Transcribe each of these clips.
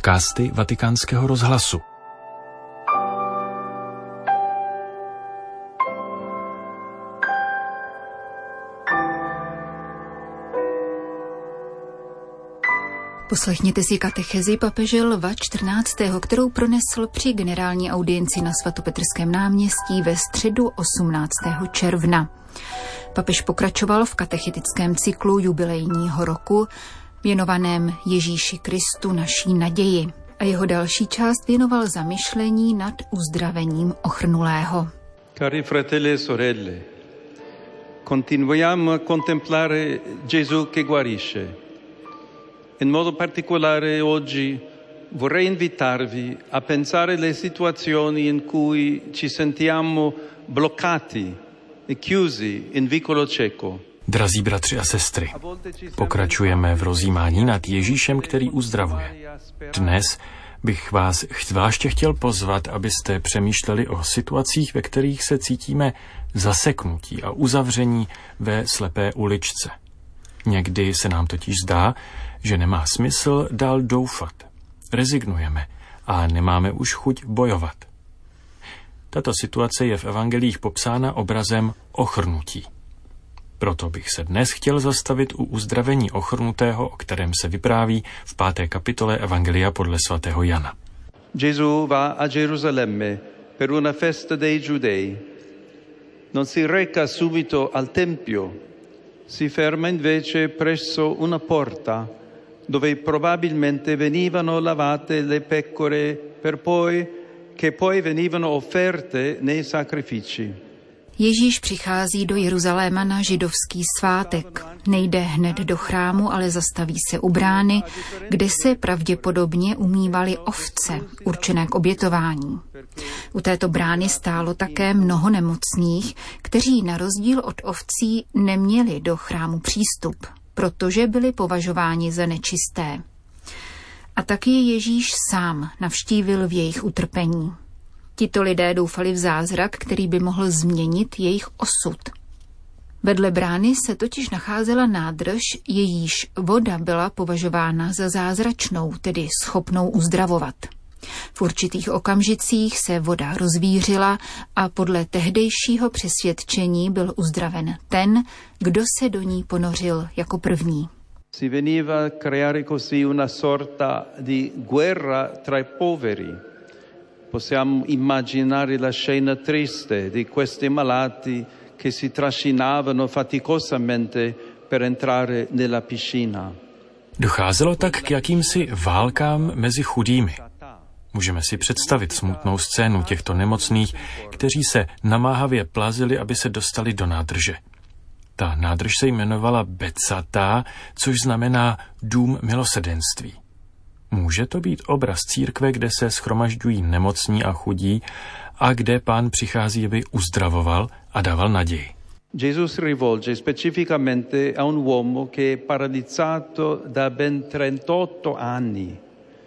Podcasty Vatikánského rozhlasu. Poslechněte si katechezi papeže Lva XIV., kterou pronesl při generální audienci na Svatopetrském náměstí ve středu 18. června. Papež pokračoval v katechetickém cyklu jubilejního roku věnovaném Ježíši Kristu naší naději a jeho další část věnoval zamyšlení nad uzdravením ochrnulého. Cari fratelli e sorelle, continuiamo a contemplare Gesù che guarisce. In modo particolare oggi vorrei invitarvi a pensare alle situazioni in cui ci sentiamo bloccati e chiusi in vicolo cieco. Drazí bratři a sestry, pokračujeme v rozjímání nad Ježíšem, který uzdravuje. Dnes bych vás zvláště chtěl pozvat, abyste přemýšleli o situacích, ve kterých se cítíme zaseknutí a uzavření ve slepé uličce. Někdy se nám totiž zdá, že nemá smysl dál doufat. Rezignujeme a nemáme už chuť bojovat. Tato situace je v evangelích popsána obrazem ochrnutí. Proto bych se dnes chtěl zastavit u uzdravení ochrnutého, o kterém se vypráví v 5. kapitole Evangelia podle svatého Jana. Gesù va a Gerusalemme per una festa dei Giudei. Non si reca subito al Tempio, si ferma invece presso una porta dove probabilmente venivano lavate le pecore che poi venivano offerte nei sacrifici. Ježíš přichází do Jeruzaléma na židovský svátek. Nejde hned do chrámu, ale zastaví se u brány, kde se pravděpodobně umývaly ovce, určené k obětování. U této brány stálo také mnoho nemocných, kteří na rozdíl od ovcí neměli do chrámu přístup, protože byli považováni za nečisté. A taky je Ježíš sám navštívil v jejich utrpení. Tito lidé doufali v zázrak, který by mohl změnit jejich osud. Vedle brány se totiž nacházela nádrž, jejíž voda byla považována za zázračnou, tedy schopnou uzdravovat. V určitých okamžicích se voda rozvířila a podle tehdejšího přesvědčení byl uzdraven ten, kdo se do ní ponořil jako první. Si veniva creare così una sorta di guerra tra i poveri. Possiamo immaginare la scena triste di questi malati che si trascinavano faticosamente per entrare nella piscina. Docházelo tak k jakýmsi válkám mezi chudými. Můžeme si představit smutnou scénu těchto nemocných, kteří se namáhavě plazili, aby se dostali do nádrže. Ta nádrž se jmenovala Betsata, což znamená dům milosedenství. Může to být obraz církve, kde se shromažďují nemocní a chudí a kde Pán přichází, aby uzdravoval a dával naději. Gesù si rivolge specificamente a un uomo che è paralizzato da ben 38 anni.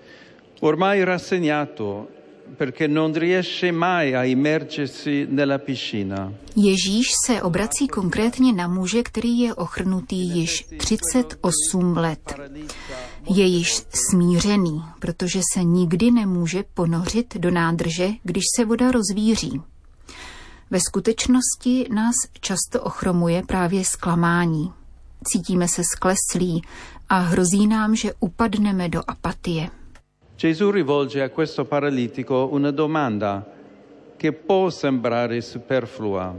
Ormai rassegnato perché non riesce mai a immergersi nella piscina. Ježíš se obrací konkrétně na muže, který je ochrnutý již 38 let. Je již smířený, protože se nikdy nemůže ponořit do nádrže, když se voda rozvíří. Ve skutečnosti nás často ochromuje právě zklamání. Cítíme se skleslí a hrozí nám, že upadneme do apatie. Gesù rivolge a questo paralitico una domanda che può sembrare superflua.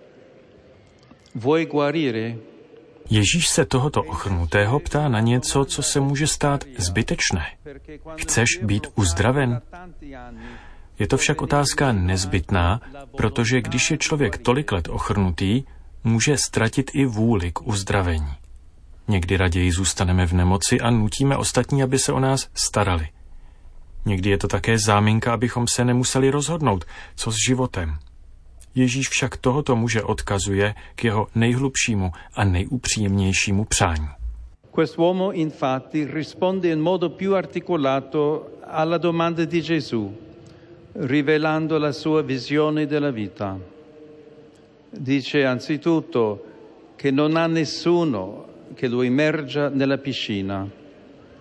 Vuoi guarire? Ježíš se tohoto ochrnutého ptá na něco, co se může stát zbytečné. Chceš být uzdraven? Je to však otázka nezbytná, protože když je člověk tolik let ochrnutý, může ztratit i vůli k uzdravení. Někdy raději zůstaneme v nemoci a nutíme ostatní, aby se o nás starali. Někdy je to také záminka, abychom se nemuseli rozhodnout, co s životem. Ježíš však tohoto muže odkazuje k jeho nejhlubšímu a nejupříjemnějšímu přání. Quest'uomo infatti risponde in modo più articolato alla domanda di Gesù, rivelando la sua visione della vita. Dice anzitutto che non ha nessuno che lo immerga nella piscina.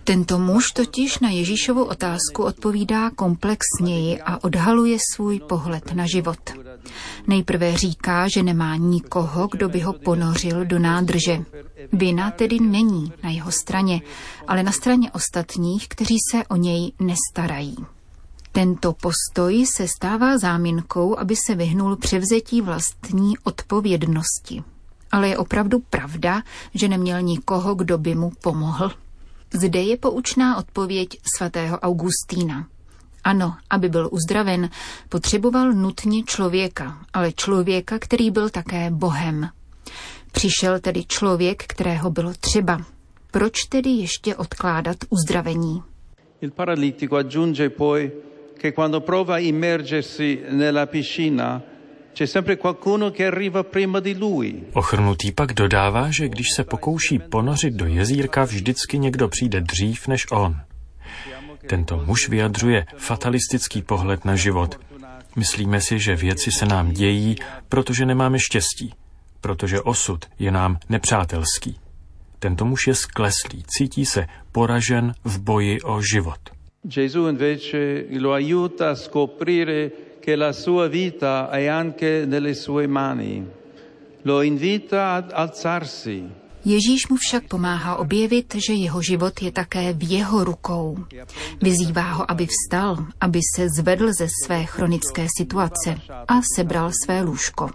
Tento muž totiž na Ježíšovu otázku odpovídá komplexněji a odhaluje svůj pohled na život. Nejprve říká, že nemá nikoho, kdo by ho ponořil do nádrže. Vina tedy není na jeho straně, ale na straně ostatních, kteří se o něj nestarají. Tento postoj se stává záminkou, aby se vyhnul převzetí vlastní odpovědnosti. Ale je opravdu pravda, že neměl nikoho, kdo by mu pomohl? Zde je poučná odpověď svatého Augustína. Ano, aby byl uzdraven, potřeboval nutně člověka, ale člověka, který byl také Bohem. Přišel tedy člověk, kterého bylo třeba. Proč tedy ještě odkládat uzdravení? Il paralitico aggiunge poi che quando prova a immergersi nella piscina c'è sempre qualcuno che arriva prima di lui. Ochrnutý pak dodává, že když se pokouší ponořit do jezírka, vždycky někdo přijde dřív než on. Tento muž vyjadřuje fatalistický pohled na život. Myslíme si, že věci se nám dějí, protože nemáme štěstí, protože osud je nám nepřátelský. Tento muž je skleslý, cítí se poražen v boji o život. Gesù invece lo aiuta a scoprire che la sua vita è anche nelle sue mani. Lo invita ad alzarsi. Ježíš mu však pomáhá objevit, že jeho život je také v jeho rukou. Vyzývá ho, aby vstal, aby se zvedl ze své chronické situace a sebral své lůžko.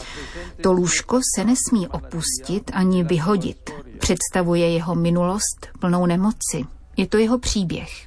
To lůžko se nesmí opustit ani vyhodit. Představuje jeho minulost plnou nemoci. Je to jeho příběh.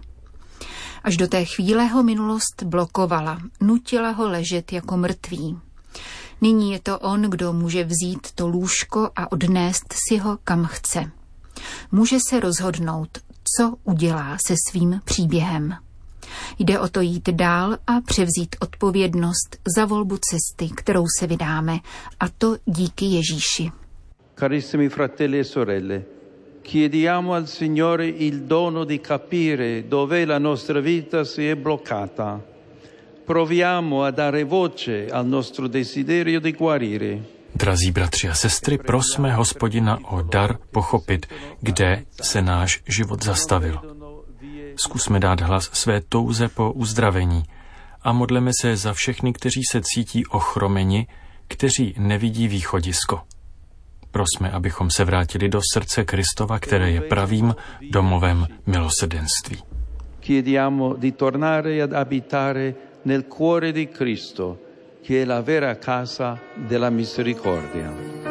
Až do té chvíle ho minulost blokovala, nutila ho ležet jako mrtvý. Nyní je to on, kdo může vzít to lůžko a odnést si ho kam chce. Může se rozhodnout, co udělá se svým příběhem. Jde o to jít dál a převzít odpovědnost za volbu cesty, kterou se vydáme, a to díky Ježíši. Carissimi fratelli e sorelle, chiediamo al Signore il dono di capire dove la nostra vita si è bloccata. Proviamo a dare voce al nostro desiderio di guarire. Drazí bratři a sestry, prosme Hospodina o dar pochopit, kde se náš život zastavil. Zkusme dát hlas své touze po uzdravení a modleme se za všechny, kteří se cítí ochromeni, kteří nevidí východisko. Prosme, abychom se vrátili do srdce Kristova, které je pravým domovem milosrdenství. Chiediamo di tornare ad abitare nel cuore di Cristo, che è la vera casa della misericordia.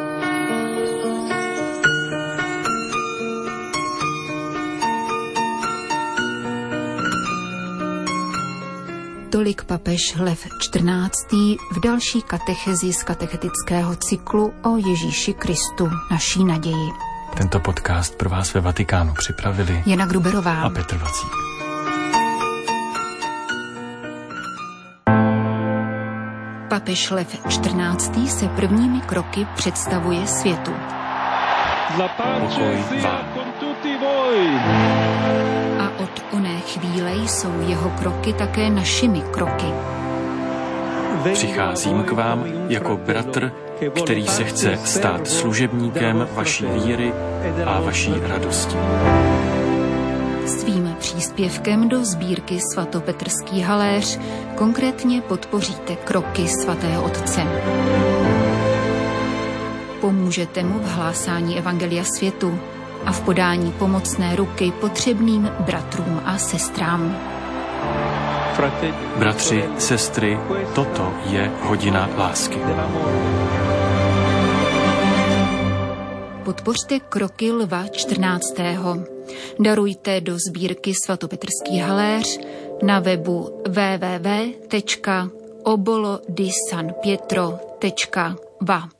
Tolik papež Lev XIV. V další katechezi z katechetického cyklu o Ježíši Kristu, naší naději. Tento podcast pro vás ve Vatikánu připravili Jana Gruberová a Petr Vacík. Papež Lev XIV. Se prvními kroky představuje světu. Pokoj vám. A od oné chvíle jsou jeho kroky také našimi kroky. Přicházím k vám jako bratr, který se chce stát služebníkem vaší víry a vaší radosti. Svým příspěvkem do sbírky Svatopetrský haléř konkrétně podpoříte kroky svatého otce. Pomůžete mu v hlásání evangelia světu a v podání pomocné ruky potřebným bratrům a sestrám. Bratři, sestry, toto je hodina lásky. Podpořte kroky Lva XIV. Darujte do sbírky Svatopetrský haléř na webu www.obolodisanpietro.va.